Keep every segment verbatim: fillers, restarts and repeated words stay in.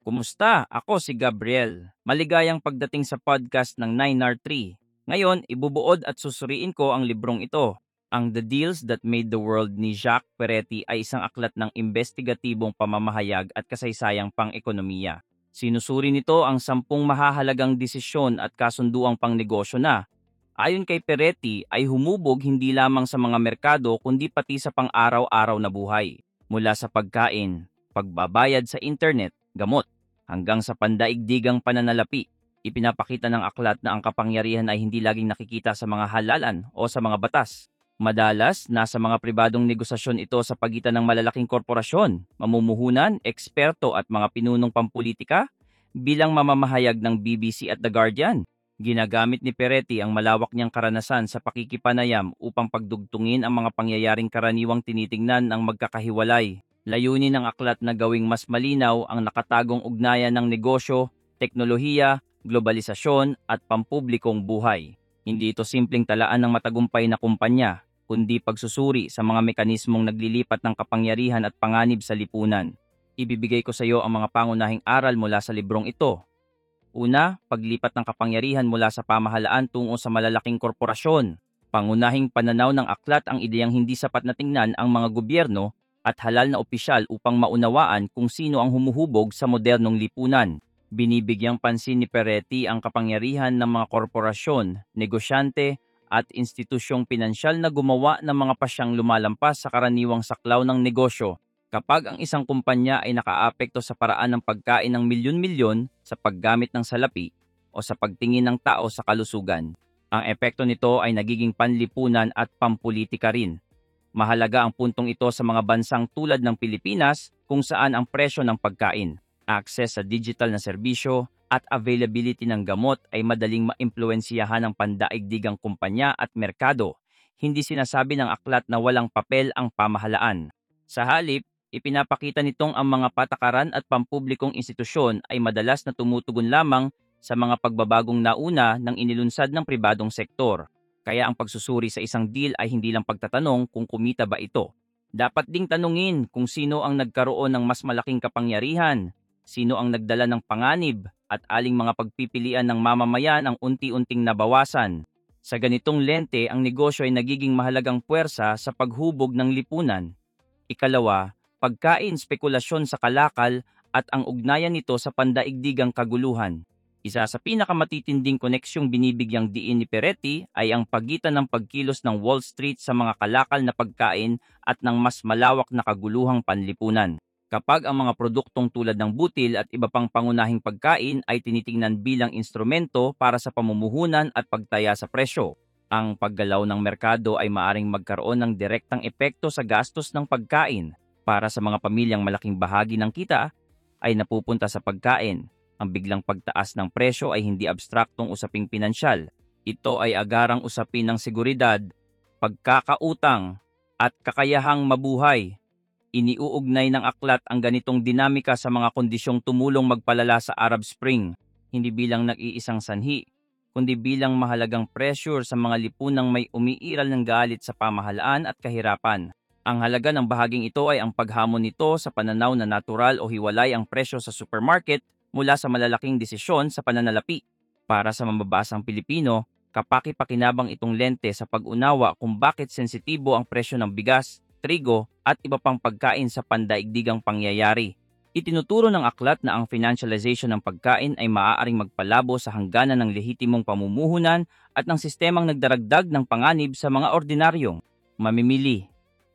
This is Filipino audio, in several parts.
Kumusta? Ako si Gabriel. Maligayang pagdating sa podcast ng nine R three. Ngayon, ibubuod at susuriin ko ang librong ito. Ang The Deals That Made the World ni Jacques Peretti ay isang aklat ng investigatibong pamamahayag at kasaysayang pang-ekonomiya. Sinusuri nito ang sampung mahahalagang desisyon at kasunduang pangnegosyo na, ayon kay Peretti, ay humubog hindi lamang sa mga merkado kundi pati sa pang-araw-araw na buhay. Mula sa pagkain, pagbabayad sa internet, gamot, hanggang sa pandaigdigang pananalapi. Ipinapakita ng aklat na ang kapangyarihan ay hindi laging nakikita sa mga halalan o sa mga batas. Madalas, nasa mga pribadong negosasyon ito sa pagitan ng malalaking korporasyon, mamumuhunan, eksperto at mga pinunong pampulitika, bilang mamamahayag ng B B C at The Guardian. Ginagamit ni Peretti ang malawak niyang karanasan sa pakikipanayam upang pagdugtungin ang mga pangyayaring karaniwang tinitingnan ng magkakahiwalay. Layunin ng aklat na gawing mas malinaw ang nakatagong ugnayan ng negosyo, teknolohiya, globalisasyon at pampublikong buhay. Hindi ito simpleng talaan ng matagumpay na kumpanya, kundi pagsusuri sa mga mekanismong naglilipat ng kapangyarihan at panganib sa lipunan. Ibibigay ko sa iyo ang mga pangunahing aral mula sa librong ito. Una, paglipat ng kapangyarihan mula sa pamahalaan tungo sa malalaking korporasyon. Pangunahing pananaw ng aklat ang ideyang hindi sapat na tingnan ang mga gobyerno at halal na opisyal upang maunawaan kung sino ang humuhubog sa modernong lipunan. Binibigyang pansin ni Peretti ang kapangyarihan ng mga korporasyon, negosyante at institusyong pinansyal na gumawa ng mga pasyang lumalampas sa karaniwang saklaw ng negosyo. Kapag ang isang kumpanya ay nakaapekto sa paraan ng pagkain ng milyon-milyon sa paggamit ng salapi o sa pagtingin ng tao sa kalusugan, ang epekto nito ay nagiging panlipunan at pampulitika rin. Mahalaga ang puntong ito sa mga bansang tulad ng Pilipinas kung saan ang presyo ng pagkain, access sa digital na serbisyo at availability ng gamot ay madaling maimpluwensyahan ng pandaigdigang kumpanya at merkado. Hindi sinasabi ng aklat na walang papel ang pamahalaan. Sa halip, ipinapakita nitong ang mga patakaran at pampublikong institusyon ay madalas na tumutugon lamang sa mga pagbabagong nauna ng inilunsad ng pribadong sektor. Kaya ang pagsusuri sa isang deal ay hindi lang pagtatanong kung kumita ba ito. Dapat ding tanungin kung sino ang nagkaroon ng mas malaking kapangyarihan, sino ang nagdala ng panganib, at aling mga pagpipilian ng mamamayan ang unti-unting nabawasan. Sa ganitong lente, ang negosyo ay nagiging mahalagang puwersa sa paghubog ng lipunan. Ikalawa, pagkain, spekulasyon sa kalakal at ang ugnayan nito sa pandaigdigang kaguluhan. Isa sa pinakamatitinding koneksyong binibigyang diin ni Peretti ay ang pagitan ng pagkilos ng Wall Street sa mga kalakal na pagkain at ng mas malawak na kaguluhang panlipunan. Kapag ang mga produktong tulad ng butil at iba pang pangunahing pagkain ay tinitingnan bilang instrumento para sa pamumuhunan at pagtaya sa presyo, ang paggalaw ng merkado ay maaring magkaroon ng direktang epekto sa gastos ng pagkain. Para sa mga pamilyang malaking bahagi ng kita ay napupunta sa pagkain. Ang biglang pagtaas ng presyo ay hindi abstraktong usaping pinansyal. Ito ay agarang usapin ng seguridad, pagkakautang, at kakayahang mabuhay. Iniuugnay ng aklat ang ganitong dinamika sa mga kondisyong tumulong magpalala sa Arab Spring, hindi bilang nag-iisang sanhi, kundi bilang mahalagang pressure sa mga lipunang may umiiral ng galit sa pamahalaan at kahirapan. Ang halaga ng bahaging ito ay ang paghamon nito sa pananaw na natural o hiwalay ang presyo sa supermarket mula sa malalaking desisyon sa pananalapi. Para sa mambabasang Pilipino, kapaki-pakinabang itong lente sa pag-unawa kung bakit sensitibo ang presyo ng bigas, trigo at iba pang pagkain sa pandaigdigang pangyayari. Itinuturo ng aklat na ang financialization ng pagkain ay maaaring magpalabo sa hangganan ng lehitimong pamumuhunan at ng sistemang nagdaragdag ng panganib sa mga ordinaryong mamimili.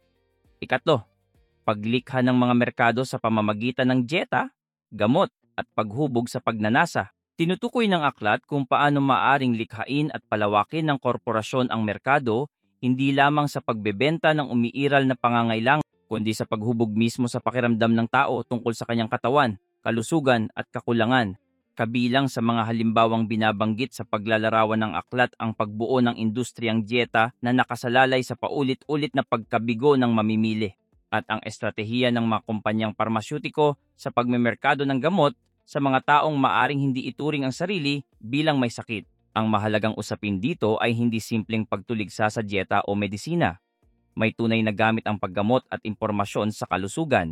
Ikatlo, paglikha ng mga merkado sa pamamagitan ng dieta, gamot at paghubog sa pagnanasa. Tinutukoy ng aklat kung paano maaring likhain at palawakin ng korporasyon ang merkado hindi lamang sa pagbebenta ng umiiral na pangangailangan, kundi sa paghubog mismo sa pakiramdam ng tao tungkol sa kanyang katawan, kalusugan at kakulangan. Kabilang sa mga halimbawang binabanggit sa paglalarawan ng aklat ang pagbuo ng industriyang dieta na nakasalalay sa paulit-ulit na pagkabigo ng mamimili at ang estratehiya ng mga kumpanyang parmasyutiko sa pagmemerkado ng gamot sa mga taong maaring hindi ituring ang sarili bilang may sakit. Ang mahalagang usapin dito ay hindi simpleng pagtuligsa sa dieta o medisina. May tunay na gamit ang paggamot at impormasyon sa kalusugan.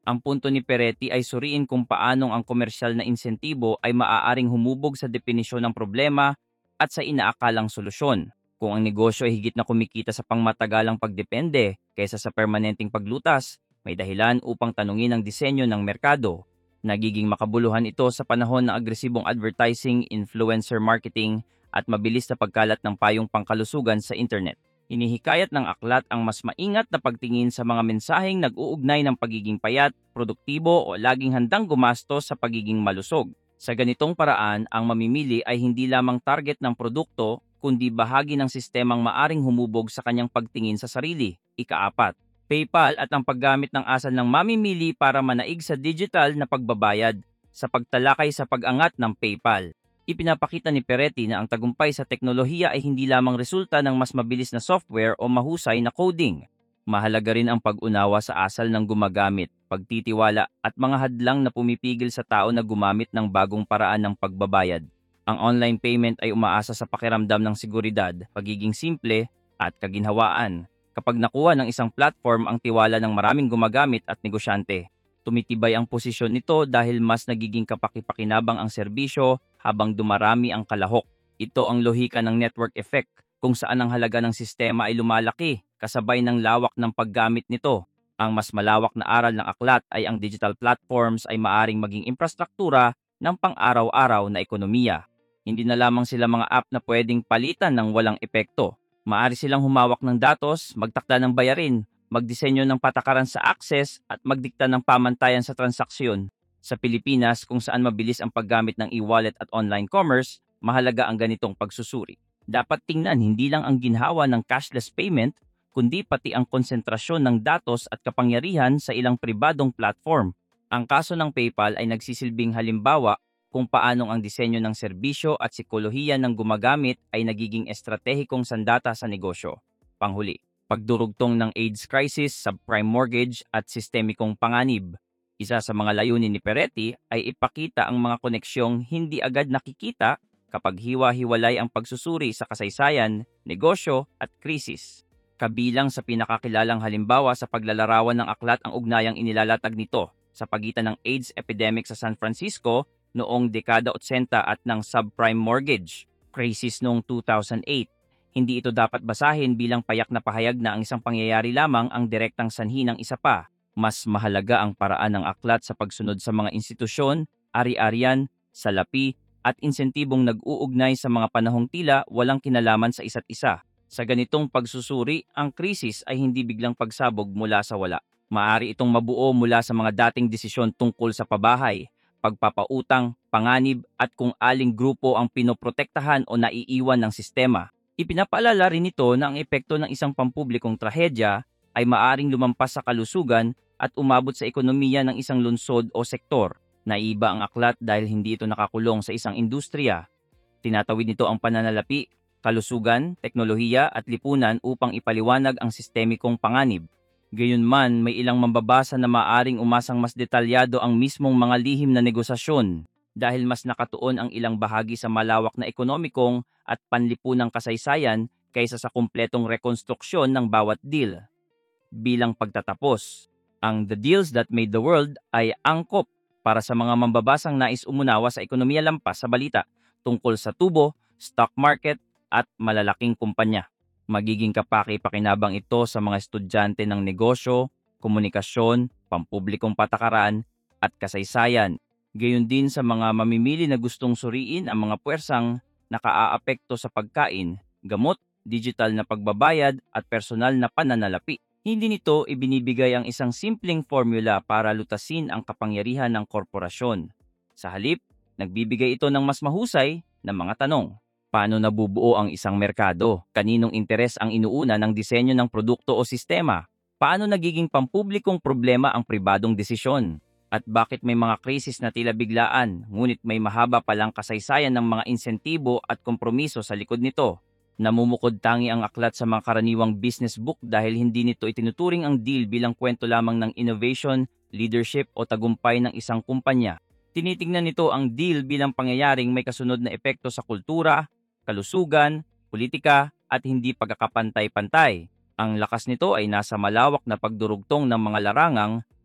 Ang punto ni Peretti ay suriin kung paanong ang komersyal na insentibo ay maaaring humubog sa definisyon ng problema at sa inaakalang solusyon. Kung ang negosyo ay higit na kumikita sa pangmatagalang pagdepende kaysa sa permanenteng paglutas, may dahilan upang tanungin ang disenyo ng merkado. Nagiging makabuluhan ito sa panahon ng agresibong advertising, influencer marketing at mabilis na pagkalat ng payong pangkalusugan sa internet. Hinihikayat ng aklat ang mas maingat na pagtingin sa mga mensaheng nag-uugnay ng pagiging payat, produktibo o laging handang gumastos sa pagiging malusog. Sa ganitong paraan, ang mamimili ay hindi lamang target ng produkto, kundi bahagi ng sistemang maaring humubog sa kanyang pagtingin sa sarili. Ikaapat, PayPal at ang paggamit ng asal ng mamimili para manaig sa digital na pagbabayad. Sa pagtalakay sa pag-angat ng PayPal, ipinapakita ni Peretti na ang tagumpay sa teknolohiya ay hindi lamang resulta ng mas mabilis na software o mahusay na coding. Mahalaga rin ang pag-unawa sa asal ng gumagamit, pagtitiwala at mga hadlang na pumipigil sa tao na gumamit ng bagong paraan ng pagbabayad. Ang online payment ay umaasa sa pakiramdam ng seguridad, pagiging simple at kaginhawaan. Kapag nakuha ng isang platform ang tiwala ng maraming gumagamit at negosyante, tumitibay ang posisyon nito dahil mas nagiging kapakipakinabang ang serbisyo habang dumarami ang kalahok. Ito ang lohika ng network effect, kung saan ang halaga ng sistema ay lumalaki kasabay ng lawak ng paggamit nito. Ang mas malawak na aral ng aklat ay ang digital platforms ay maaring maging infrastruktura ng pang-araw-araw na ekonomiya. Hindi na lamang sila mga app na pwedeng palitan ng walang epekto. Maari silang humawak ng datos, magtakda ng bayarin, magdisenyo ng patakaran sa access at magdikta ng pamantayan sa transaksyon. Sa Pilipinas, kung saan mabilis ang paggamit ng e-wallet at online commerce, mahalaga ang ganitong pagsusuri. Dapat tingnan hindi lang ang ginhawa ng cashless payment, kundi pati ang konsentrasyon ng datos at kapangyarihan sa ilang pribadong platform. Ang kaso ng PayPal ay nagsisilbing halimbawa kung paanong ang disenyo ng serbisyo at sikolohiya ng gumagamit ay nagiging estratehikong sandata sa negosyo. Panghuli, pagdurugtong ng AIDS crisis, subprime mortgage at sistemikong panganib. Isa sa mga layunin ni Peretti ay ipakita ang mga koneksyong hindi agad nakikita kapag hiwa-hiwalay ang pagsusuri sa kasaysayan, negosyo at krisis. Kabilang sa pinakakilalang halimbawa sa paglalarawan ng aklat ang ugnayang inilalatag nito sa pagitan ng AIDS epidemic sa San Francisco noong dekada eighty at ng subprime mortgage crisis noong two thousand eight. Hindi ito dapat basahin bilang payak na pahayag na ang isang pangyayari lamang ang direktang sanhi ng isa pa. Mas mahalaga ang paraan ng aklat sa pagsunod sa mga institusyon, ari-arian, salapi, at insentibong nag-uugnay sa mga panahong tila walang kinalaman sa isa't isa. Sa ganitong pagsusuri, ang krisis ay hindi biglang pagsabog mula sa wala. Maari itong mabuo mula sa mga dating desisyon tungkol sa pabahay, pagpapautang, panganib at kung aling grupo ang pinoprotektahan o naiiwan ng sistema. Ipinapaalala rin ito na ang epekto ng isang pampublikong trahedya ay maaring lumampas sa kalusugan at umabot sa ekonomiya ng isang lungsod o sektor. Naiba ang aklat dahil hindi ito nakakulong sa isang industriya. Tinatawid nito ang pananalapi, kalusugan, teknolohiya at lipunan upang ipaliwanag ang sistemikong panganib. Gayunman, may ilang mambabasa na maaring umasang mas detalyado ang mismong mga lihim na negosasyon dahil mas nakatuon ang ilang bahagi sa malawak na ekonomikong at panlipunang kasaysayan kaysa sa kumpletong rekonstruksyon ng bawat deal. Bilang pagtatapos, ang The Deals That Made the World ay angkop para sa mga mambabasang nais umunawa sa ekonomiya lampas sa balita tungkol sa tubo, stock market at malalaking kumpanya. Magiging kapaki-pakinabang ito sa mga estudyante ng negosyo, komunikasyon, pampublikong patakaran, at kasaysayan. Gayon din sa mga mamimili na gustong suriin ang mga puwersang nakaaapekto sa pagkain, gamot, digital na pagbabayad, at personal na pananalapi. Hindi nito ibinibigay ang isang simpleng formula para lutasin ang kapangyarihan ng korporasyon. Sa halip, nagbibigay ito ng mas mahusay na mga tanong. Paano nabubuo ang isang merkado? Kaninong interes ang inuuna ng disenyo ng produkto o sistema? Paano nagiging pampublikong problema ang pribadong desisyon? At bakit may mga krisis na tila biglaan, ngunit may mahaba palang kasaysayan ng mga insentibo at kompromiso sa likod nito? Namumukod tangi ang aklat sa mga karaniwang business book dahil hindi nito itinuturing ang deal bilang kwento lamang ng innovation, leadership o tagumpay ng isang kumpanya. Tinitingnan nito ang deal bilang pangyayaring may kasunod na epekto sa kultura, kalusugan, politika at hindi pagkakapantay-pantay. Ang lakas nito ay nasa malawak na pagdurugtong ng mga larangang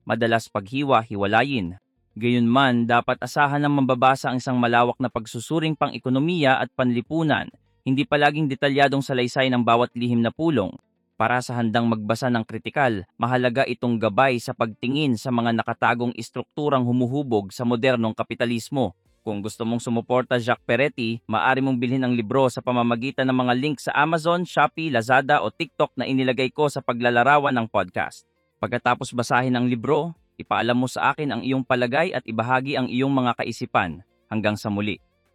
madalas paghiwa-hiwalayin. Gayunman, dapat asahan ng mambabasa ang isang malawak na pagsusuring pang-ekonomiya at panlipunan, hindi palaging detalyadong salaysay ng bawat lihim na pulong. Para sa handang magbasa ng kritikal, mahalaga itong gabay sa pagtingin sa mga nakatagong istrukturang humuhubog sa modernong kapitalismo. Kung gusto mong sumuporta Jacques Peretti, maaari mong bilhin ang libro sa pamamagitan ng mga link sa Amazon, Shopee, Lazada o TikTok na inilagay ko sa paglalarawan ng podcast. Pagkatapos basahin ang libro, ipaalam mo sa akin ang iyong palagay at ibahagi ang iyong mga kaisipan. Hanggang sa muli.